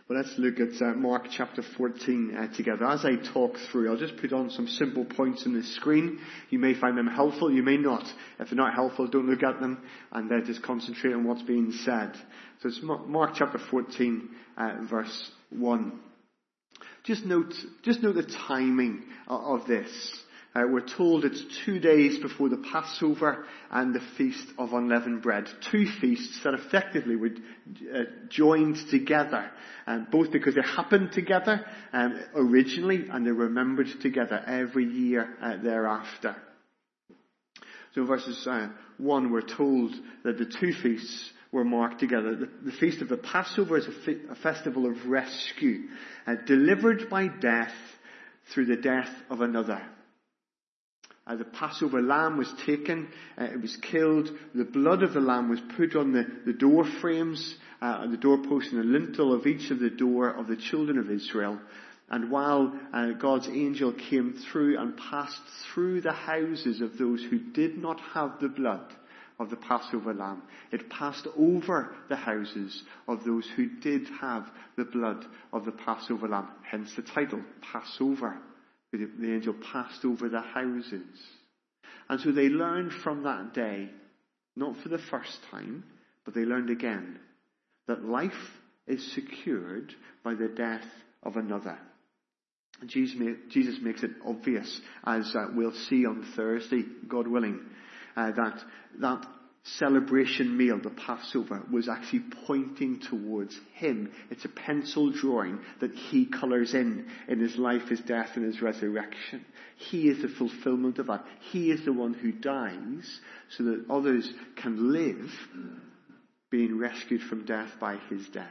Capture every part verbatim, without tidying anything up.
Well, let's look at uh, Mark chapter fourteen uh, together. As I talk through, I'll just put on some simple points on the screen. You may find them helpful, you may not. If they're not helpful, don't look at them, and uh, just concentrate on what's being said. So it's Mark chapter fourteen, uh, verse one. Just note, just note the timing of this. Uh, we're told it's two days before the Passover and the Feast of Unleavened Bread. Two feasts that effectively were uh, joined together, um, both because they happened together um, originally and they're remembered together every year uh, thereafter. So in verses uh, one, we're told that the two feasts were marked together. The, the Feast of the Passover is a, fe- a festival of rescue, uh, delivered by death through the death of another. Uh, the Passover lamb was taken, uh, it was killed, the blood of the lamb was put on the, the door frames, uh, the doorpost and the lintel of each of the door of the children of Israel. And while uh, God's angel came through and passed through the houses of those who did not have the blood of the Passover lamb, it passed over the houses of those who did have the blood of the Passover lamb. Hence the title, Passover. The angel passed over the houses. And so they learned from that day, not for the first time, but they learned again, that life is secured by the death of another. And Jesus makes it obvious, as uh, we'll see on Thursday, God willing, uh, that that celebration meal, the Passover, was actually pointing towards him. It's a pencil drawing that he colours in in his life, his death and his resurrection. He is the fulfillment of that. He is the one who dies so that others can live, being rescued from death by his death.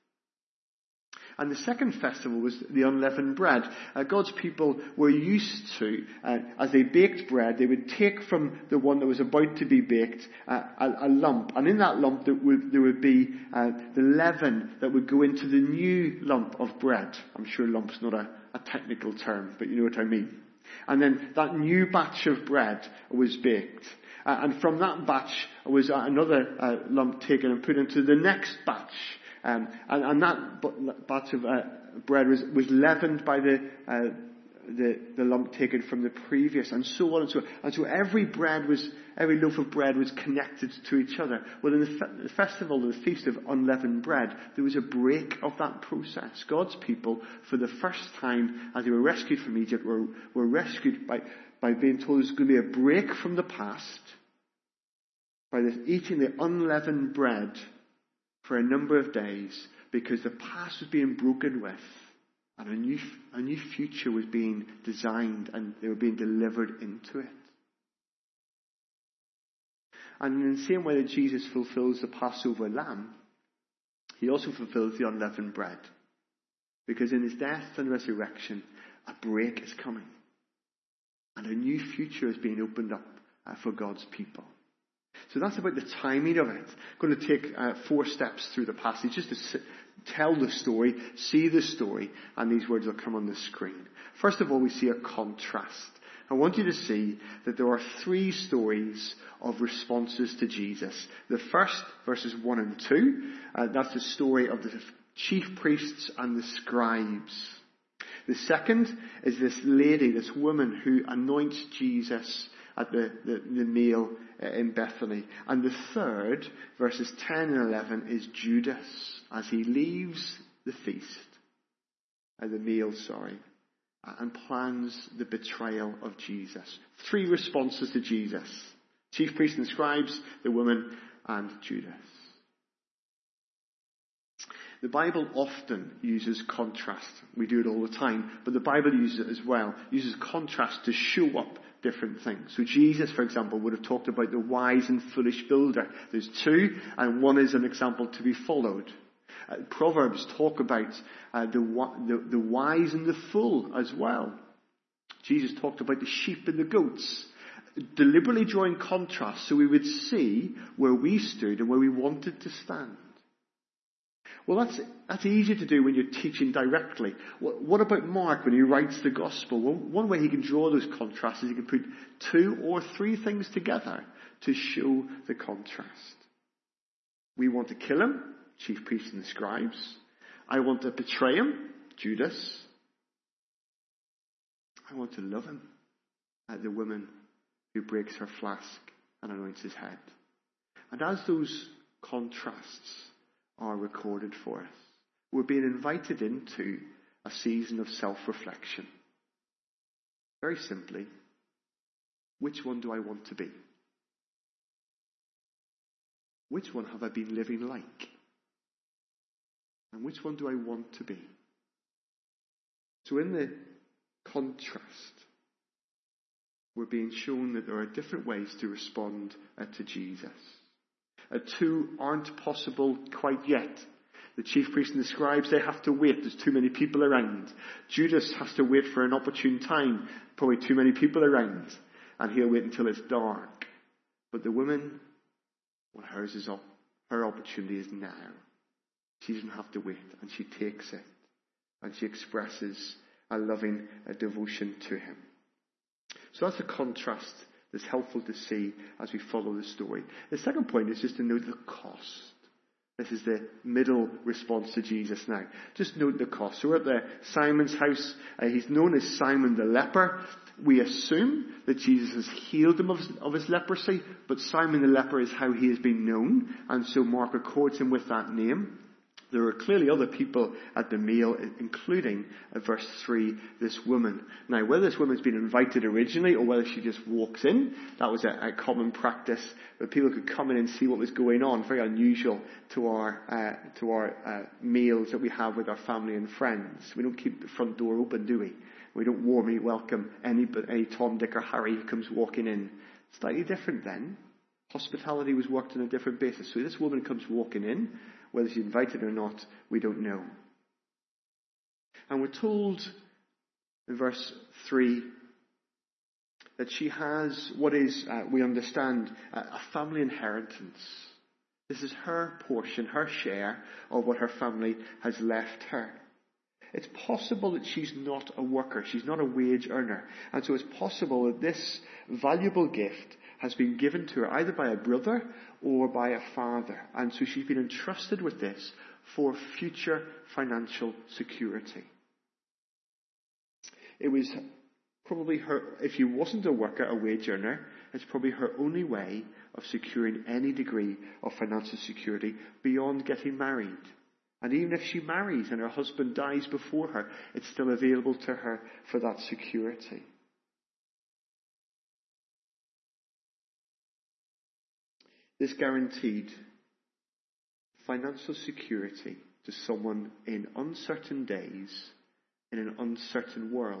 And the second festival was the unleavened bread. Uh, God's people were used to, uh, as they baked bread, they would take from the one that was about to be baked uh, a, a lump. And in that lump there would, there would be uh, the leaven that would go into the new lump of bread. I'm sure lump's not a, a technical term, but you know what I mean. And then that new batch of bread was baked. Uh, and from that batch was uh, another uh, lump taken and put into the next batch. Um, and, and that batch of uh, bread was, was leavened by the, uh, the the lump taken from the previous, and so on and so on. And so every bread was, every loaf of bread was connected to each other. Well, in the, fe- the festival, the Feast of Unleavened Bread, there was a break of that process. God's people, for the first time, as they were rescued from Egypt, were, were rescued by, by being told there's going to be a break from the past, by this, eating the unleavened bread for a number of days, because the past was being broken with and a new, a new future was being designed and they were being delivered into it. And in the same way that Jesus fulfills the Passover lamb, he also fulfills the unleavened bread. Because in his death and resurrection, a break is coming. And a new future is being opened up uh, for God's people. So that's about the timing of it. I'm going to take uh, four steps through the passage just to s- tell the story, see the story, and these words will come on the screen. First of all, we see a contrast. I want you to see that there are three stories of responses to Jesus. The first, verses one and two, uh, that's the story of the chief priests and the scribes. The second is this lady, this woman who anoints Jesus at the, the, the meal in Bethany. And the third, verses ten and eleven, is Judas as he leaves the feast, uh, the meal, sorry, and plans the betrayal of Jesus. Three responses to Jesus: chief priests and scribes, the woman, and Judas. The Bible often uses contrast. We do it all the time, but the Bible uses it as well. It uses contrast to show up different things. So Jesus, for example, would have talked about the wise and foolish builder. There's two, and one is an example to be followed. Uh, Proverbs talk about uh, the, the, the wise and the fool as well. Jesus talked about the sheep and the goats, deliberately drawing contrast so we would see where we stood and where we wanted to stand. Well, that's that's easy to do when you're teaching directly. What about Mark when he writes the gospel? Well, one way he can draw those contrasts is he can put two or three things together to show the contrast. We want to kill him, chief priests and scribes, I want to betray him, Judas. I want to love him, uh, the woman who breaks her flask and anoints his head. And as those contrasts are recorded for us, we're being invited into a season of self-reflection. Very simply, which one do I want to be? Which one have I been living like? And which one do I want to be? So in the contrast, we're being shown that there are different ways to respond uh, to Jesus. Uh, two aren't possible quite yet. The chief priests and the scribes, they have to wait. There's too many people around. Judas has to wait for an opportune time. Probably too many people around. And he'll wait until it's dark. But the woman, well, hers is up. Her opportunity is now. She doesn't have to wait. And she takes it. And she expresses a loving a devotion to him. So that's a contrast that's helpful to see as we follow the story. The second point is just to note the cost. This is the middle response to Jesus now. Just note the cost. So we're at the Simon's house. Uh, he's known as Simon the leper. We assume that Jesus has healed him of his, of his leprosy, but Simon the leper is how he has been known, and so Mark records him with that name. There are clearly other people at the meal, including, uh, verse three, this woman. Now, whether this woman's been invited originally or whether she just walks in, that was a, a common practice, where people could come in and see what was going on. Very unusual to our uh, to our uh, meals that we have with our family and friends. We don't keep the front door open, do we? We don't warmly welcome any, any Tom, Dick or Harry who comes walking in. Slightly different then. Hospitality was worked on a different basis. So this woman comes walking in. Whether she's invited or not, we don't know. And we're told in verse three that she has what is, uh, we understand, uh, a family inheritance. This is her portion, her share of what her family has left her. It's possible that she's not a worker. She's not a wage earner. And so it's possible that this valuable gift has been given to her either by a brother or by a father. And so she's been entrusted with this for future financial security. It was probably her, if she wasn't a worker, a wage earner, it's probably her only way of securing any degree of financial security beyond getting married. And even if she marries and her husband dies before her, it's still available to her for that security. This guaranteed financial security to someone in uncertain days, in an uncertain world.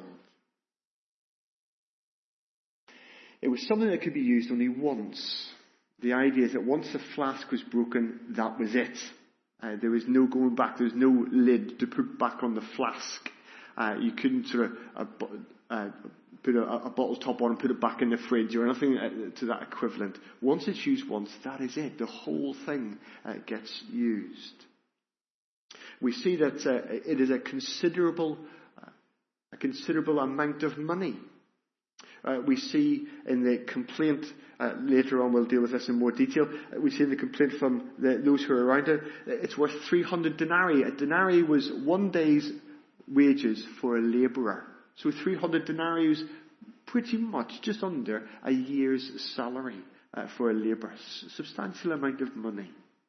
It was something that could be used only once. The idea is that once the flask was broken, that was it. Uh, there was no going back. There was no lid to put back on the flask. Uh, you couldn't sort of uh, uh, put a, a bottle top on and put it back in the fridge or anything uh, to that equivalent. Once it's used once, that is it. The whole thing uh, gets used. We see that uh, it is a considerable, uh, a considerable amount of money. Uh, we see in the complaint, uh, later on we'll deal with this in more detail, uh, we see in the complaint from the, those who are around it, it's worth three hundred denarii. A denarii was one day's wages for a labourer. So three hundred denarii was pretty much just under a year's salary uh, for a labourer. S- substantial amount of money.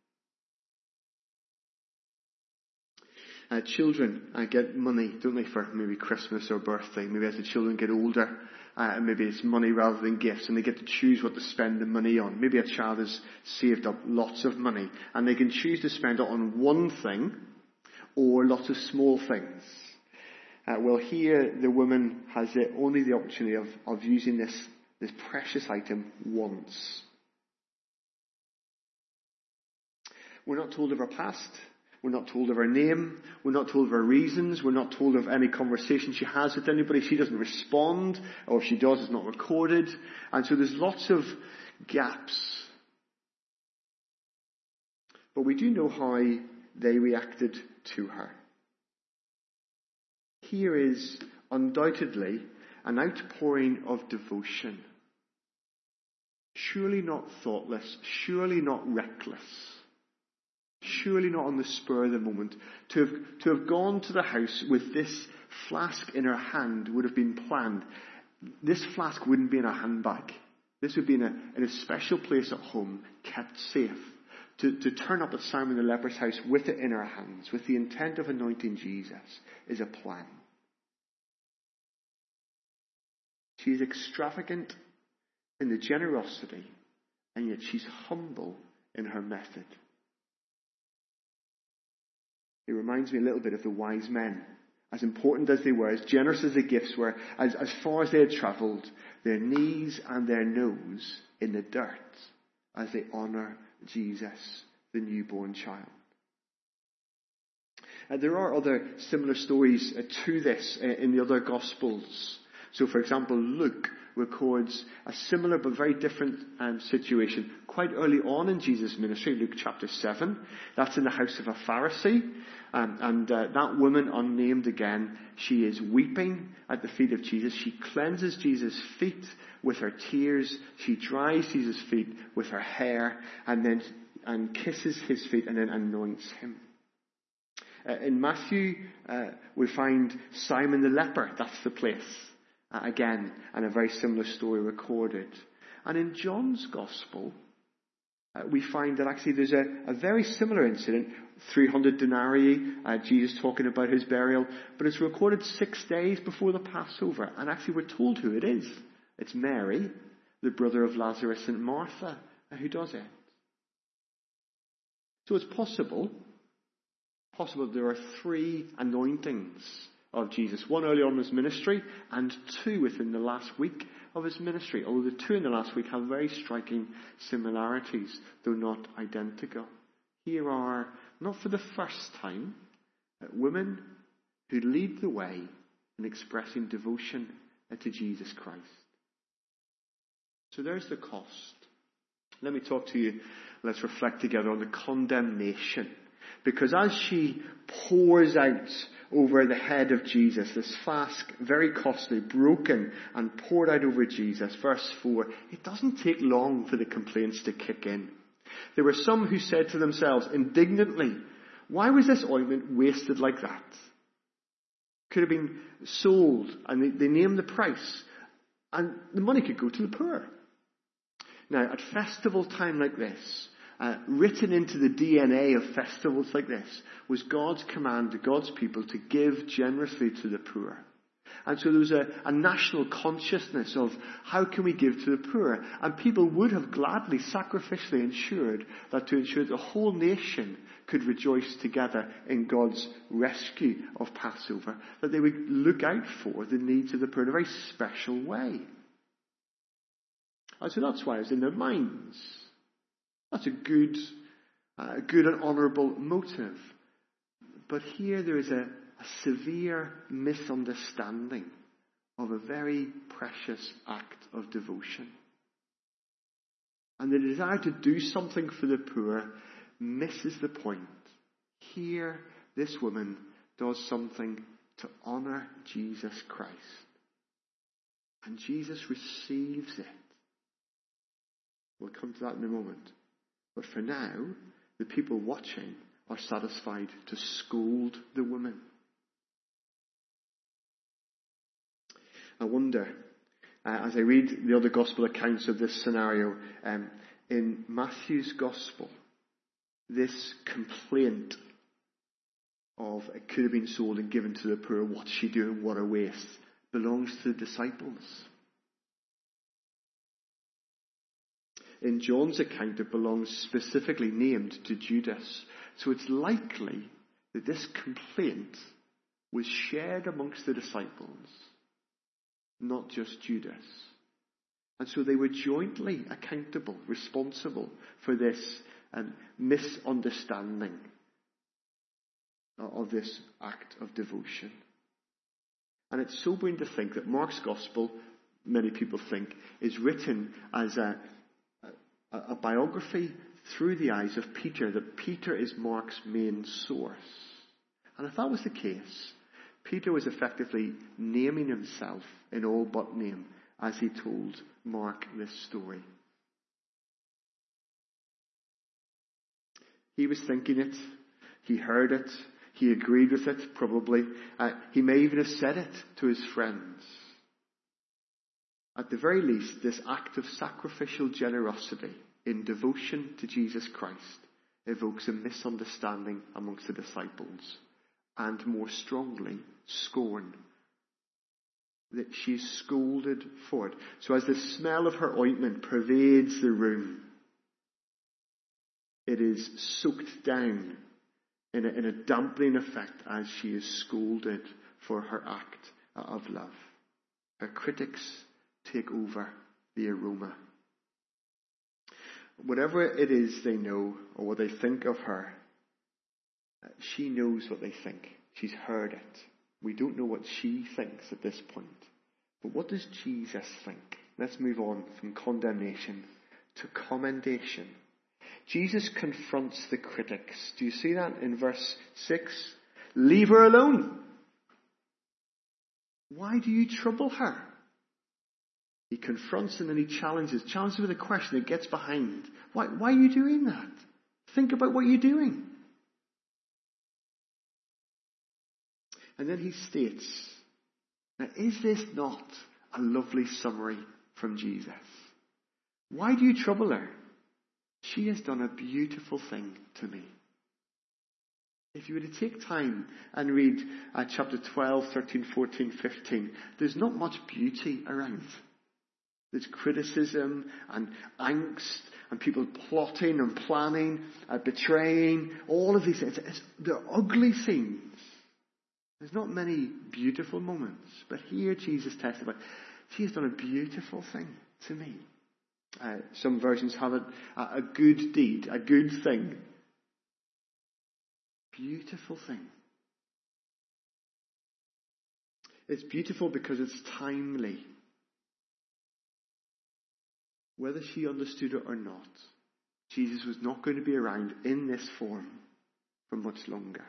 Uh, children uh, get money, don't they, for maybe Christmas or birthday. Maybe as the children get older, uh, maybe it's money rather than gifts, and they get to choose what to spend the money on. Maybe a child has saved up lots of money, and they can choose to spend it on one thing or lots of small things. Uh, well, here the woman has the, only the opportunity of, of using this, this precious item once. We're not told of her past. We're not told of her name. We're not told of her reasons. We're not told of any conversation she has with anybody. She doesn't respond, or if she does, it's not recorded. And so there's lots of gaps. But we do know how they reacted to her. Here is undoubtedly an outpouring of devotion. Surely not thoughtless, surely not reckless. Surely not on the spur of the moment. To have, to have gone to the house with this flask in her hand would have been planned. This flask wouldn't be in her handbag. This would be in a, in a special place at home, kept safe. To, to turn up at Simon the leper's house with it in her hands, with the intent of anointing Jesus, is a plan. She is extravagant in the generosity, and yet she's humble in her method. It reminds me a little bit of the wise men. As important as they were, as generous as the gifts were, as, as far as they had travelled, their knees and their nose in the dirt as they honour Jesus, the newborn child. Uh, there are other similar stories uh, to this uh, in the other Gospels. So, for example, Luke records a similar but very different um, situation quite early on in Jesus' ministry, Luke chapter seven. That's in the house of a Pharisee. Um, and uh, that woman, unnamed again, she is weeping at the feet of Jesus. She cleanses Jesus' feet with her tears. She dries Jesus' feet with her hair and then and kisses his feet and then anoints him. Uh, in Matthew, uh, we find Simon the leper. That's the place. Uh, again, and a very similar story recorded. And in John's Gospel, uh, we find that actually there's a, a very similar incident, three hundred denarii, uh, Jesus talking about his burial, but it's recorded six days before the Passover, and actually we're told who it is. It's Mary, the brother of Lazarus and Martha, uh, who does it. So it's possible, possible there are three anointings of Jesus. One early on in his ministry, and two within the last week of his ministry. Although the two in the last week have very striking similarities, though not identical. Here are, not for the first time, women who lead the way in expressing devotion to Jesus Christ. So there's the cost. Let me talk to you, let's reflect together on the condemnation. Because as she pours out over the head of Jesus, this flask, very costly, broken and poured out over Jesus, verse four, it doesn't take long for the complaints to kick in. There were some who said to themselves indignantly, why was this ointment wasted like that? Could have been sold, and they, they named the price, and the money could go to the poor. Now, at festival time like this, Uh, written into the D N A of festivals like this was God's command to God's people to give generously to the poor. And so there was a, a national consciousness of how can we give to the poor? And people would have gladly, sacrificially ensured that to ensure that the whole nation could rejoice together in God's rescue of Passover, that they would look out for the needs of the poor in a very special way. And so that's why it's in their minds. That's a good, uh, good and honourable motive. But here there is a, a severe misunderstanding of a very precious act of devotion. And the desire to do something for the poor misses the point. Here, this woman does something to honour Jesus Christ. And Jesus receives it. We'll come to that in a moment. But for now, the people watching are satisfied to scold the woman. I wonder, uh, as I read the other gospel accounts of this scenario, um, in Matthew's gospel, this complaint of it could have been sold and given to the poor, what's she doing, what a waste, belongs to the disciples. In John's account, it belongs specifically named to Judas. So it's likely that this complaint was shared amongst the disciples, not just Judas. And so they were jointly accountable, responsible for this um, misunderstanding of this act of devotion. And it's sobering to think that Mark's gospel, many people think, is written as a a biography through the eyes of Peter, that Peter is Mark's main source. And if that was the case, Peter was effectively naming himself in all but name as he told Mark this story. He was thinking it. He heard it. He agreed with it, probably. Uh, he may even have said it to his friends. At the very least, this act of sacrificial generosity in devotion to Jesus Christ evokes a misunderstanding amongst the disciples, and more strongly, scorn. That she's scolded for it. So as the smell of her ointment pervades the room, it is soaked down in a, in a dampening effect as she is scolded for her act of love. Her critics take over the aroma. Whatever it is they know or what they think of her, she knows what they think. She's heard it. We don't know what she thinks at this point. But what does Jesus think? Let's move on from condemnation to commendation. Jesus confronts the critics. Do you see that in verse six? Leave her alone. Why do you trouble her? He confronts and then he challenges. Challenges with a question that gets behind. Why, why are you doing that? Think about what you're doing. And then he states, now is this not a lovely summary from Jesus? Why do you trouble her? She has done a beautiful thing to me. If you were to take time and read uh, chapter twelve, thirteen, fourteen, fifteen, there's not much beauty around. There's criticism and angst and people plotting and planning, uh, betraying, all of these things. It's, they're ugly scenes. There's not many beautiful moments. But here Jesus testified, she has done a beautiful thing to me. Uh, some versions have it, uh, a good deed, a good thing. Beautiful thing. It's beautiful because it's timely. Whether she understood it or not, Jesus was not going to be around in this form for much longer.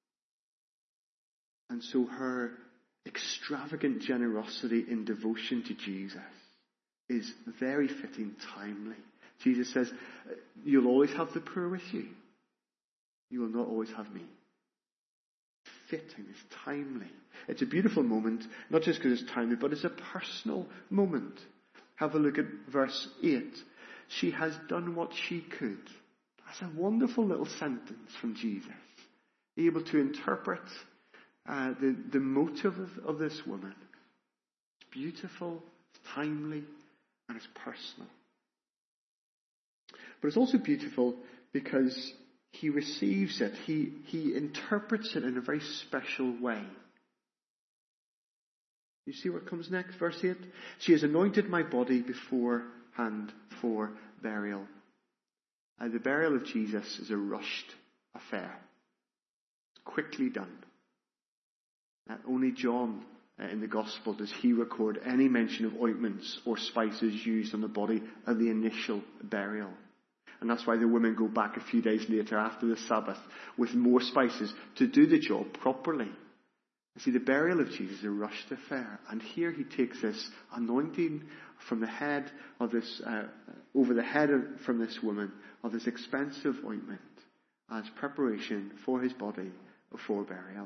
And so her extravagant generosity in devotion to Jesus is very fitting, timely. Jesus says, you'll always have the poor with you. You will not always have me. Fitting, it's timely. It's a beautiful moment, not just because it's timely, but it's a personal moment. Have a look at verse eight. She has done what she could. That's a wonderful little sentence from Jesus. Able to interpret uh, the, the motive of, of this woman. It's beautiful, it's timely, and it's personal. But it's also beautiful because he receives it. He, he interprets it in a very special way. You see what comes next? Verse eight. She has anointed my body beforehand for burial. Uh, the burial of Jesus is a rushed affair. It's quickly done. Uh, only John uh, in the Gospel does he record any mention of ointments or spices used on the body of the initial burial. And that's why the women go back a few days later after the Sabbath with more spices to do the job properly. You see, the burial of Jesus is a rushed affair. And here he takes this anointing from the head of this, uh, over the head of, from this woman, of this expensive ointment as preparation for his body for burial.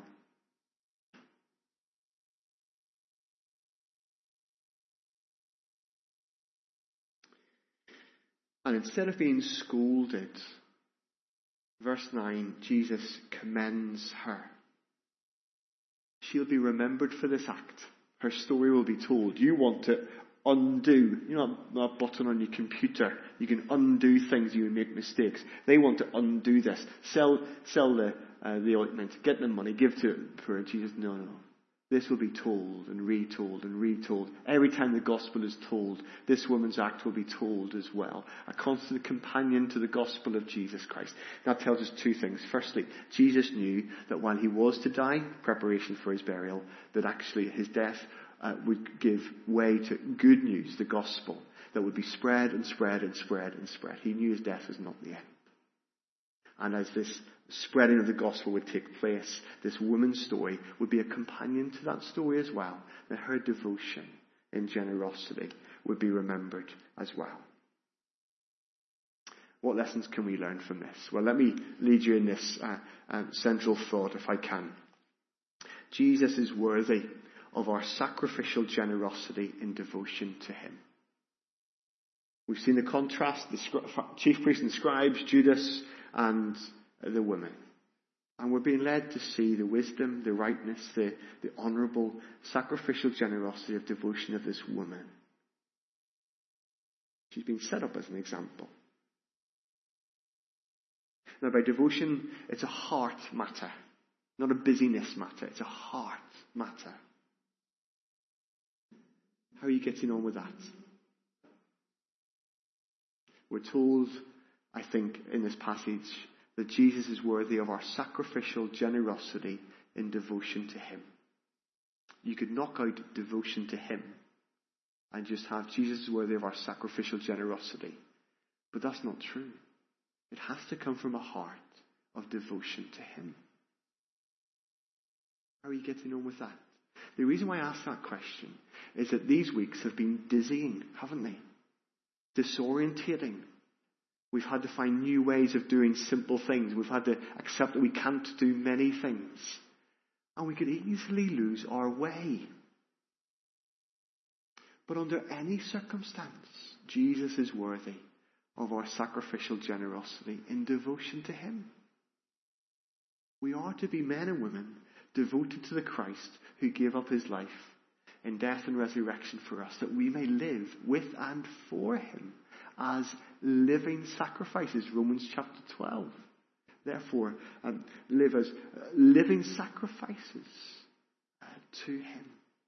And instead of being scolded, verse nine, Jesus commends her. She'll be remembered for this act. Her story will be told. You want to undo. You know that button on your computer. You can undo things. You can make mistakes. They want to undo this. Sell, sell the uh, the ointment. Get the money. Give to it. Poor Jesus. No, no. This will be told and retold and retold. Every time the gospel is told, this woman's act will be told as well. A constant companion to the gospel of Jesus Christ. That tells us two things. Firstly, Jesus knew that while he was to die, preparation for his burial, that actually his death uh, would give way to good news, the gospel, that would be spread and spread and spread and spread. He knew his death was not the end. And as this spreading of the gospel would take place, this woman's story would be a companion to that story as well. That her devotion and generosity would be remembered as well. What lessons can we learn from this? Well, let me lead you in this uh, uh, central thought, if I can. Jesus is worthy of our sacrificial generosity in devotion to him. We've seen the contrast, the scri- chief priests and scribes, Judas and the women. And we're being led to see the wisdom, the rightness, the, the honourable, sacrificial generosity of devotion of this woman. She's been set up as an example. Now, by devotion, it's a heart matter, not a busyness matter. It's a heart matter. How are you getting on with that? We're told, I think, in this passage, that Jesus is worthy of our sacrificial generosity in devotion to him. You could knock out devotion to him and just have Jesus is worthy of our sacrificial generosity. But that's not true. It has to come from a heart of devotion to him. How are you getting on with that? The reason why I ask that question is that these weeks have been dizzying, haven't they? Disorientating. We've had to find new ways of doing simple things. We've had to accept that we can't do many things. And we could easily lose our way. But under any circumstance, Jesus is worthy of our sacrificial generosity in devotion to him. We are to be men and women devoted to the Christ who gave up his life in death and resurrection for us, that we may live with and for him as living sacrifices. Romans chapter twelve. Therefore, um, live as uh, living sacrifices uh, to him.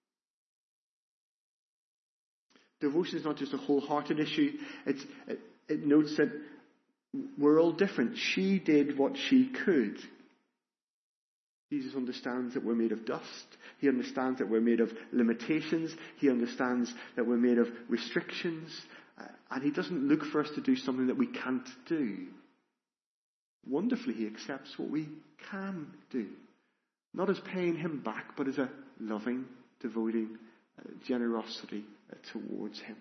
Devotion is not just a wholehearted issue. It's, it, it notes that we're all different. She did what she could. Jesus understands that we're made of dust. He understands that we're made of limitations. He understands that we're made of restrictions. Uh, and he doesn't look for us to do something that we can't do. Wonderfully, he accepts what we can do. Not as paying him back, but as a loving, devoting uh, generosity uh, towards him.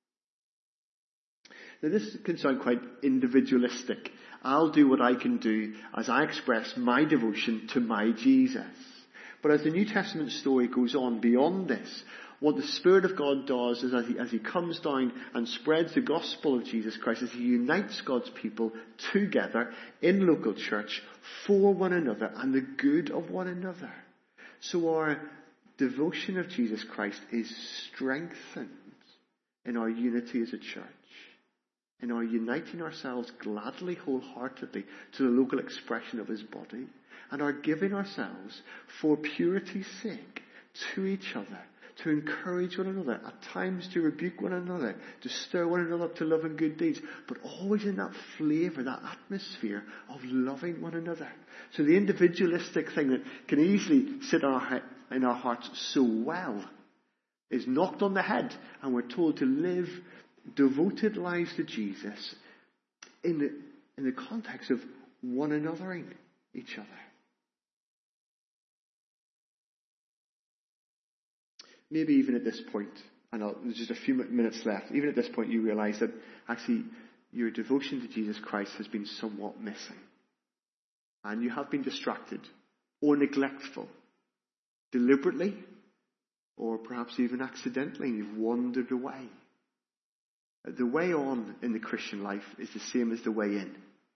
Now, this can sound quite individualistic. I'll do what I can do as I express my devotion to my Jesus. But as the New Testament story goes on beyond this, what the Spirit of God does is as he, as he comes down and spreads the gospel of Jesus Christ, as he unites God's people together in local church for one another and the good of one another. So our devotion of Jesus Christ is strengthened in our unity as a church, in our uniting ourselves gladly, wholeheartedly to the local expression of his body, and our giving ourselves for purity's sake to each other, to encourage one another, at times to rebuke one another, to stir one another up to love and good deeds, but always in that flavour, that atmosphere of loving one another. So the individualistic thing that can easily sit in our, in our hearts so well is knocked on the head, and we're told to live devoted lives to Jesus in the, in the context of one anothering each other. Maybe even at this point, and I'll, there's just a few minutes left, even at this point you realise that actually your devotion to Jesus Christ has been somewhat missing. And you have been distracted or neglectful, deliberately or perhaps even accidentally, and you've wandered away. The way on in the Christian life is the same as the way in.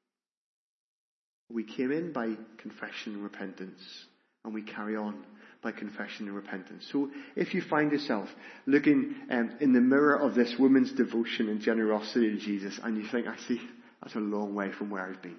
We came in by confession and repentance, and we carry on by confession and repentance. So if you find yourself looking um, in the mirror of this woman's devotion and generosity to Jesus, and you think, actually, that's a long way from where I've been.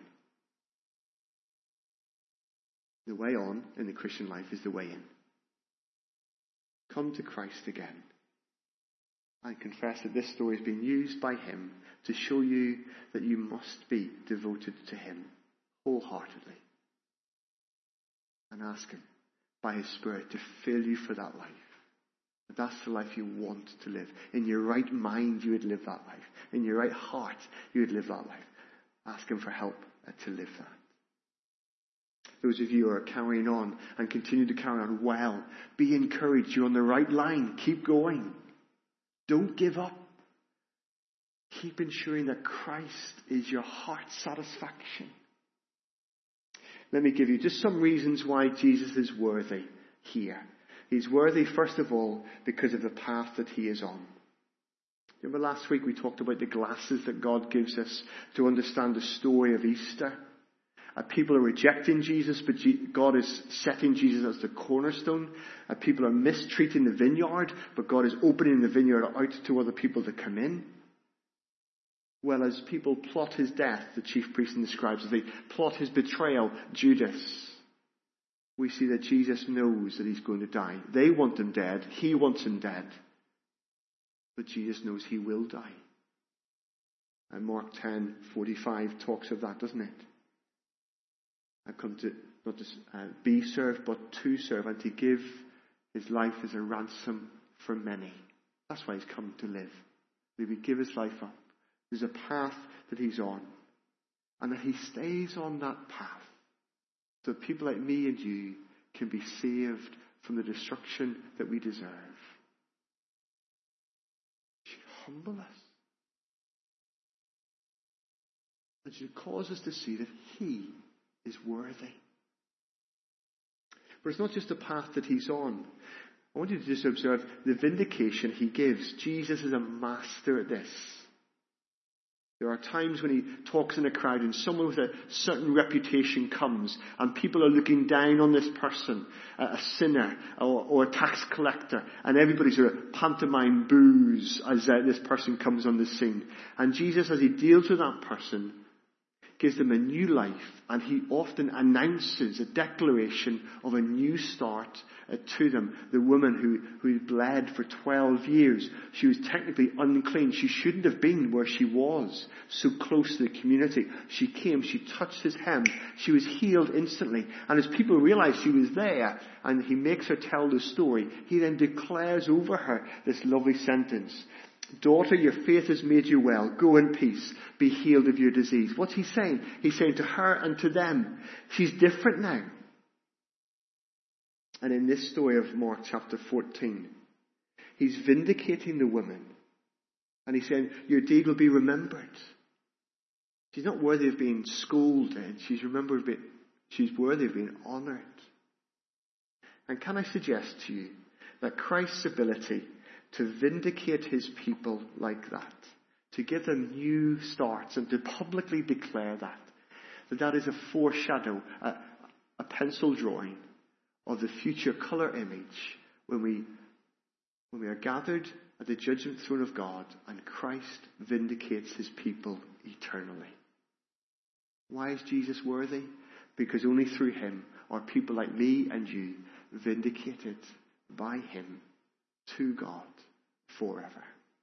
The way on in the Christian life is the way in. Come to Christ again and confess that this story has been used by him to show you that you must be devoted to him wholeheartedly. And ask him by his Spirit to fill you for that life. That that's the life you want to live. In your right mind you would live that life. In your right heart you would live that life. Ask him for help to live that. Those of you who are carrying on and continue to carry on well, be encouraged. You're on the right line. Keep going. Don't give up. Keep ensuring that Christ is your heart's satisfaction. Let me give you just some reasons why Jesus is worthy here. He's worthy, first of all, because of the path that he is on. Remember last week we talked about the glasses that God gives us to understand the story of Easter. Uh, people are rejecting Jesus, but G- God is setting Jesus as the cornerstone. Uh, people are mistreating the vineyard, but God is opening the vineyard out to other people to come in. Well, as people plot his death, the chief priests and the scribes, as they plot his betrayal, Judas, we see that Jesus knows that he's going to die. They want him dead. He wants him dead. But Jesus knows he will die. And Mark ten forty-five talks of that, doesn't it? I come to not to uh, be served, but to serve, and to give his life as a ransom for many. That's why he's come to live. He would give his life up. There's a path that he's on. And that he stays on that path. So that people like me and you can be saved from the destruction that we deserve. It should humble us. It should cause us to see that he is worthy. But it's not just the path that he's on. I want you to just observe the vindication he gives. Jesus is a master at this. There are times when he talks in a crowd and someone with a certain reputation comes and people are looking down on this person, a sinner or, or a tax collector, and everybody sort of pantomime boos as uh, this person comes on the scene. And Jesus, as he deals with that person, gives them a new life, and he often announces a declaration of a new start uh, to them. The woman who, who bled for twelve years, she was technically unclean. She shouldn't have been where she was, so close to the community. She came, she touched his hem, she was healed instantly. And as people realized she was there, and he makes her tell the story, he then declares over her this lovely sentence. Daughter, your faith has made you well. Go in peace. Be healed of your disease. What's he saying? He's saying to her and to them, she's different now. And in this story of Mark chapter fourteen, he's vindicating the woman. And he's saying, your deed will be remembered. She's not worthy of being scolded. She's remembered. She's worthy of being honoured. And can I suggest to you that Christ's ability to vindicate his people like that, to give them new starts and to publicly declare that, that that is a foreshadow, a, a pencil drawing of the future colour image when we, when we are gathered at the judgment throne of God and Christ vindicates his people eternally. Why is Jesus worthy? Because only through him are people like me and you vindicated by him to God forever.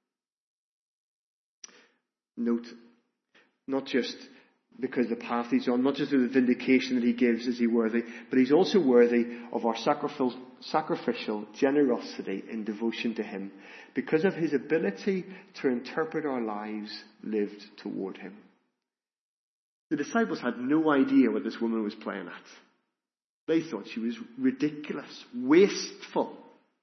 Note, not just because the path he's on, not just the vindication that he gives is he worthy, but he's also worthy of our sacrificial, sacrificial generosity in devotion to him because of his ability to interpret our lives lived toward him. The disciples had no idea what this woman was playing at. They thought she was ridiculous, wasteful.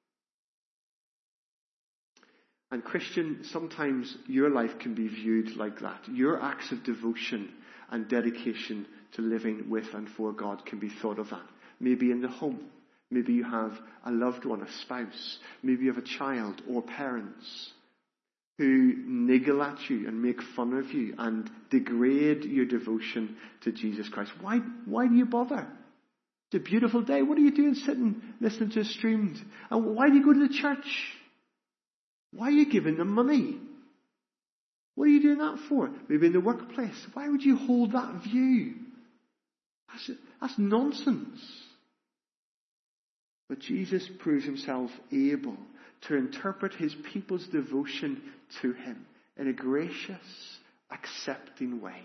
And Christian, sometimes your life can be viewed like that. Your acts of devotion and dedication to living with and for God can be thought of that. Maybe in the home. Maybe you have a loved one, a spouse. Maybe you have a child or parents who niggle at you and make fun of you and degrade your devotion to Jesus Christ. Why, why do you bother? It's a beautiful day. What are you doing sitting listening to a stream? And why do you go to the church? Why are you giving them money? What are you doing that for? Maybe in the workplace. Why would you hold that view? That's, that's nonsense. But Jesus proves himself able to interpret his people's devotion to him in a gracious, accepting way.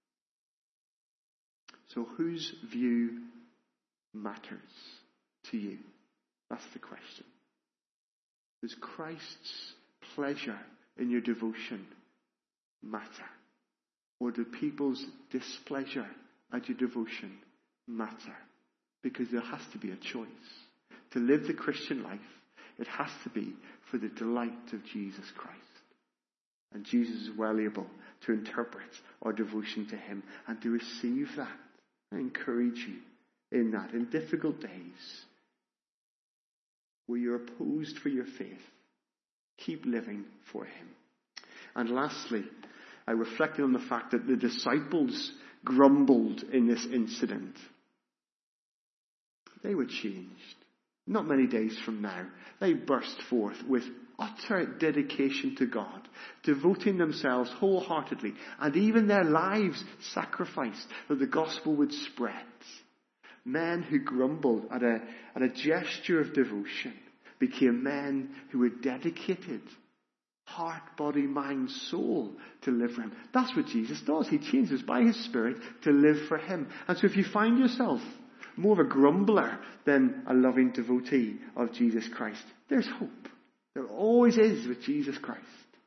So whose view matters to you? That's the question. Does Christ's pleasure in your devotion matter? Or do people's displeasure at your devotion matter? Because there has to be a choice. To live the Christian life, it has to be for the delight of Jesus Christ. And Jesus is well able to interpret our devotion to him and to receive that. I encourage you in that, in difficult days where you're opposed for your faith, keep living for him. And lastly, I reflected on the fact that the disciples grumbled in this incident. They were changed. Not many days from now, they burst forth with utter dedication to God, devoting themselves wholeheartedly, and even their lives sacrificed that the gospel would spread. Men who grumbled at a, at a gesture of devotion became men who were dedicated, heart, body, mind, soul, to live for him. That's what Jesus does. He changes by his Spirit to live for him. And so if you find yourself more of a grumbler than a loving devotee of Jesus Christ, there's hope. There always is with Jesus Christ.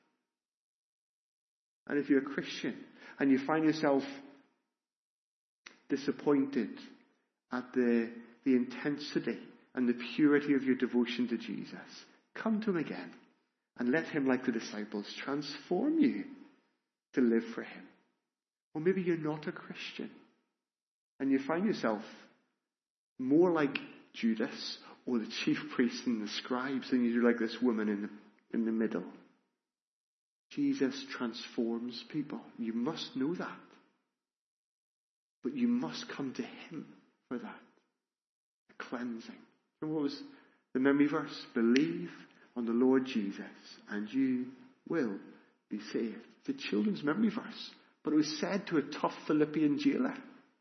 And if you're a Christian and you find yourself disappointed at the, the intensity and the purity of your devotion to Jesus, come to him again and let him, like the disciples, transform you to live for him. Or maybe you're not a Christian and you find yourself more like Judas or the chief priests and the scribes than you do like this woman in the, in the middle. Jesus transforms people. You must know that. But you must come to him for that. A cleansing. And what was the memory verse? Believe on the Lord Jesus and you will be saved. It's a children's memory verse. But it was said to a tough Philippian jailer.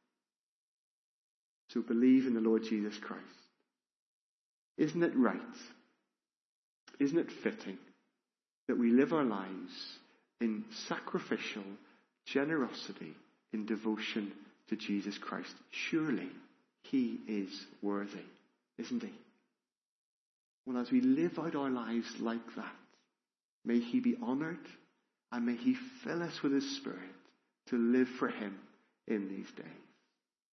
So believe in the Lord Jesus Christ. Isn't it right? Isn't it fitting that we live our lives in sacrificial generosity, in devotion to Jesus Christ? Surely he is worthy, isn't he? Well, as we live out our lives like that, may he be honoured and may he fill us with his Spirit to live for him in these days.